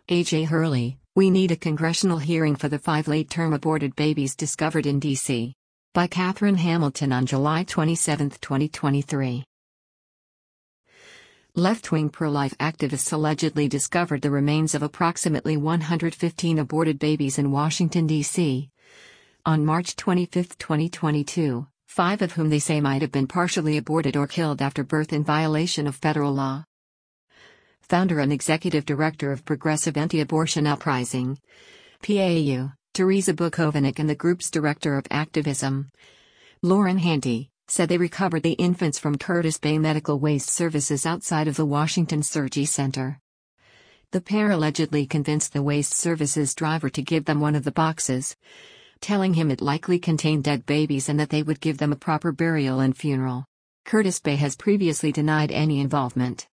A.J. Hurley, we need a congressional hearing for the 5 late-term aborted babies discovered in D.C. By Catherine Hamilton on July 27, 2023. Left-wing pro-life activists allegedly discovered the remains of approximately 115 aborted babies in Washington, D.C. on March 25, 2022, 5 of whom they say might have been partially aborted or killed after birth in violation of federal law. Founder and executive director of Progressive Anti-Abortion Uprising, PAAU, Teresa Bukovac, and the group's director of activism, Lauren Handy, said they recovered the infants from Curtis Bay Medical Waste Services outside of the Washington Surgery Center. The pair allegedly convinced the Waste Services driver to give them one of the boxes, telling him it likely contained dead babies and that they would give them a proper burial and funeral. Curtis Bay has previously denied any involvement.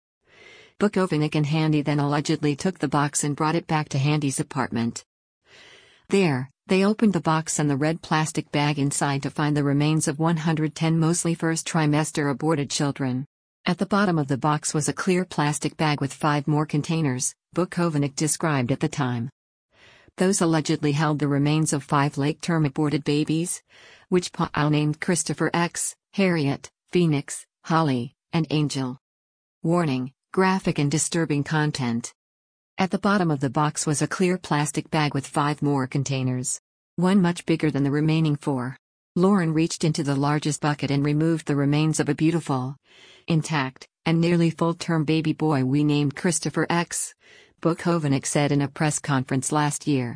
Bukovac and Handy then allegedly took the box and brought it back to Handy's apartment. There, they opened the box and the red plastic bag inside to find the remains of 110 mostly first trimester aborted children. At the bottom of the box was a clear plastic bag with 5 more containers, Bukovac described at the time. Those allegedly held the remains of 5 late-term aborted babies, which PAAU named Christopher X, Harriet, Phoenix, Holly, and Angel. Warning: graphic and disturbing content. At the bottom of the box was a clear plastic bag with 5 more containers. One much bigger than the remaining 4. Lauren reached into the largest bucket and removed the remains of a beautiful, intact, and nearly full-term baby boy we named Christopher X, Bukovac said in a press conference last year.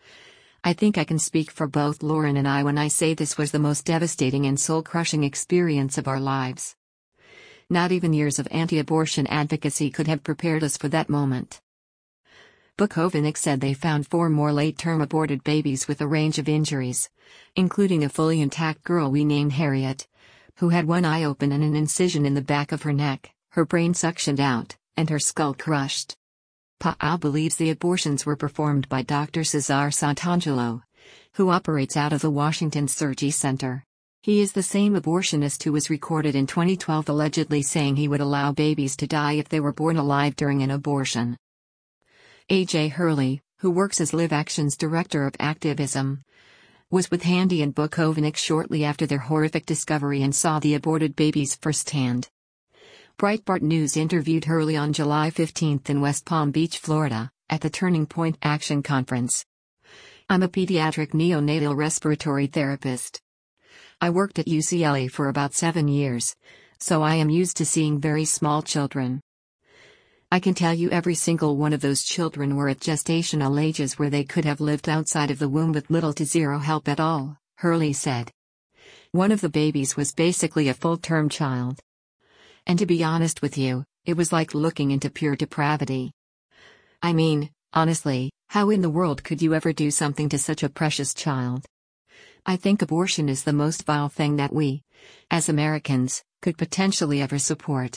I think I can speak for both Lauren and I when I say this was the most devastating and soul-crushing experience of our lives. Not even years of anti-abortion advocacy could have prepared us for that moment. Bukovac said they found 4 more late-term aborted babies with a range of injuries, including a fully intact girl we named Harriet, who had one eye open and an incision in the back of her neck, her brain suctioned out, and her skull crushed. PAAU believes the abortions were performed by Dr. Cesar Santangelo, who operates out of the Washington Surgery Center. He is the same abortionist who was recorded in 2012 allegedly saying he would allow babies to die if they were born alive during an abortion. A.J. Hurley, who works as Live Action's director of activism, was with Handy and Bukovac shortly after their horrific discovery and saw the aborted babies firsthand. Breitbart News interviewed Hurley on July 15 in West Palm Beach, Florida, at the Turning Point Action Conference. I'm a pediatric neonatal respiratory therapist. I worked at UCLA for about 7 years, so I am used to seeing very small children. I can tell you every single one of those children were at gestational ages where they could have lived outside of the womb with little to zero help at all, Hurley said. One of the babies was basically a full-term child. And to be honest with you, it was like looking into pure depravity. I mean, honestly, how in the world could you ever do something to such a precious child? I think abortion is the most vile thing that we, as Americans, could potentially ever support.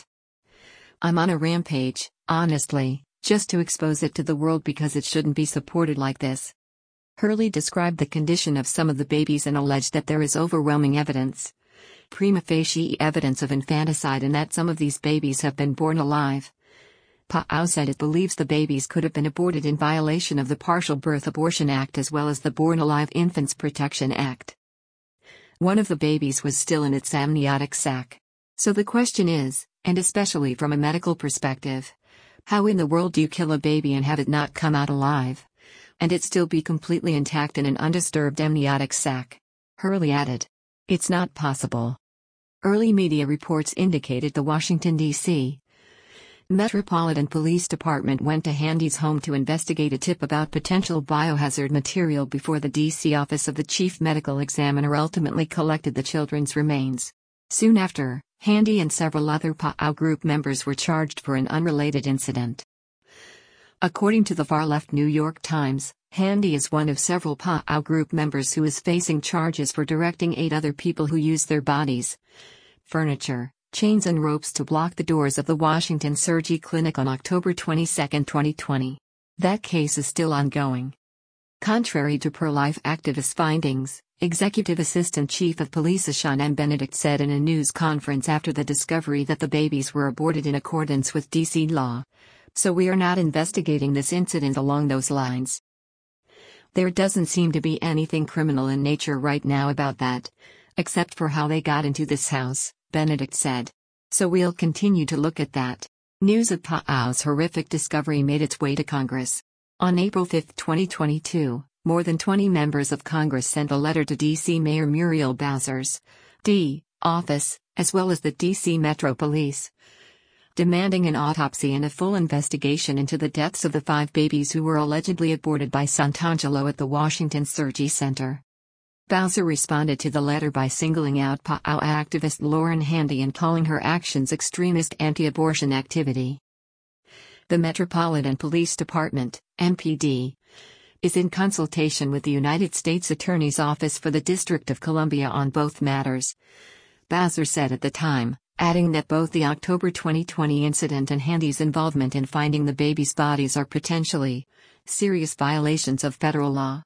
I'm on a rampage, honestly, just to expose it to the world because it shouldn't be supported like this. Hurley described the condition of some of the babies and alleged that there is overwhelming evidence, prima facie evidence of infanticide, and that some of these babies have been born alive. PAAU said it believes the babies could have been aborted in violation of the Partial Birth Abortion Act as well as the Born Alive Infants Protection Act. One of the babies was still in its amniotic sac. So the question is, and especially from a medical perspective, how in the world do you kill a baby and have it not come out alive, and it still be completely intact in an undisturbed amniotic sac? Hurley added. It's not possible. Early media reports indicated the Washington, D.C. Metropolitan Police Department went to Handy's home to investigate a tip about potential biohazard material before the D.C. Office of the Chief Medical Examiner ultimately collected the children's remains. Soon after, Handy and several other PAAU group members were charged for an unrelated incident. According to the far-left New York Times, Handy is one of several PAAU group members who is facing charges for directing 8 other people who used their bodies, furniture, chains and ropes to block the doors of the Washington Surgery Clinic on October 22, 2020. That case is still ongoing. Contrary to pro-life activist findings, Executive Assistant Chief of Police Sean M. Benedict said in a news conference after the discovery that the babies were aborted in accordance with D.C. law, So we are not investigating this incident along those lines. There doesn't seem to be anything criminal in nature right now about that, except for how they got into this house, Benedict said. So we'll continue to look at that. News of Paau's horrific discovery made its way to Congress. On April 5, 2022, more than 20 members of Congress sent a letter to D.C. Mayor Muriel Bowser's office, as well as the D.C. Metro Police, demanding an autopsy and a full investigation into the deaths of the 5 babies who were allegedly aborted by Santangelo at the Washington Surgery Center. Bowser responded to the letter by singling out Paau activist Lauren Handy and calling her actions extremist anti-abortion activity. The Metropolitan Police Department, MPD, is in consultation with the United States Attorney's Office for the District of Columbia on both matters, Bowser said at the time, adding that both the October 2020 incident and Handy's involvement in finding the babies' bodies are potentially serious violations of federal law.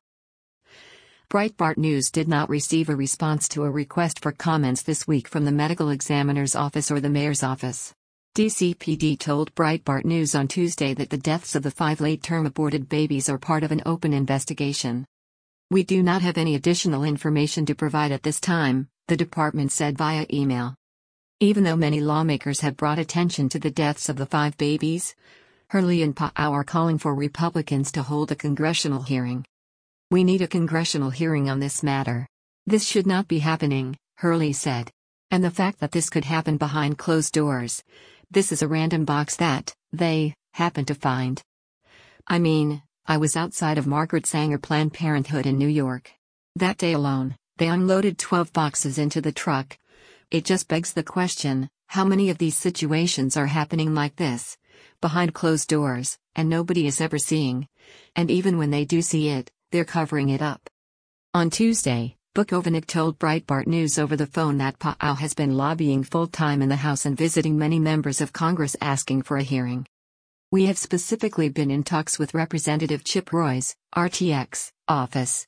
Breitbart News did not receive a response to a request for comments this week from the medical examiner's office or the mayor's office. DCPD told Breitbart News on Tuesday that the deaths of the 5 late-term aborted babies are part of an open investigation. We do not have any additional information to provide at this time, the department said via email. Even though many lawmakers have brought attention to the deaths of the 5 babies, Hurley and Paau are calling for Republicans to hold a congressional hearing. We need a congressional hearing on this matter. This should not be happening, Hurley said. And the fact that this could happen behind closed doors. This is a random box that they happen to find. I mean, I was outside of Margaret Sanger Planned Parenthood in New York. That day alone, they unloaded 12 boxes into the truck. It just begs the question, how many of these situations are happening like this, behind closed doors, and nobody is ever seeing? And even when they do see it, they're covering it up. On Tuesday, Bukovic told Breitbart News over the phone that Paau has been lobbying full-time in the House and visiting many members of Congress asking for a hearing. We have specifically been in talks with Representative Chip Roy's, RTX, office.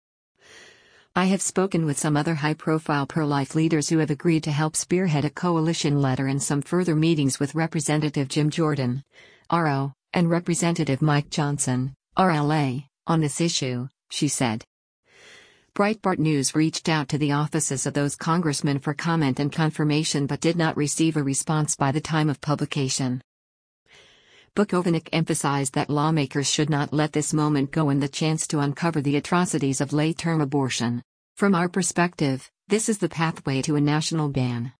I have spoken with some other high-profile pro-life leaders who have agreed to help spearhead a coalition letter and some further meetings with Representative Jim Jordan, RO, and Representative Mike Johnson, RLA, on this issue, she said. Breitbart News reached out to the offices of those congressmen for comment and confirmation but did not receive a response by the time of publication. Bukovic emphasized that lawmakers should not let this moment go and the chance to uncover the atrocities of late-term abortion. From our perspective, this is the pathway to a national ban.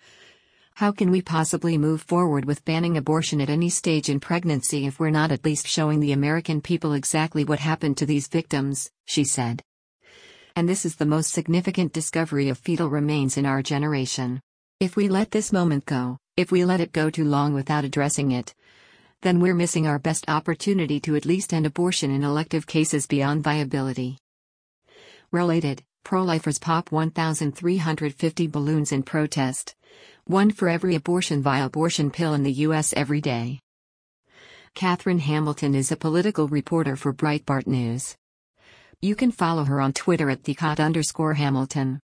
How can we possibly move forward with banning abortion at any stage in pregnancy if we're not at least showing the American people exactly what happened to these victims, she said. And this is the most significant discovery of fetal remains in our generation. If we let this moment go, if we let it go too long without addressing it, then we're missing our best opportunity to at least end abortion in elective cases beyond viability. Related, pro-lifers pop 1,350 balloons in protest. One for every abortion via abortion pill in the U.S. every day. Catherine Hamilton is a political reporter for Breitbart News. You can follow her on Twitter at @thecot_Hamilton.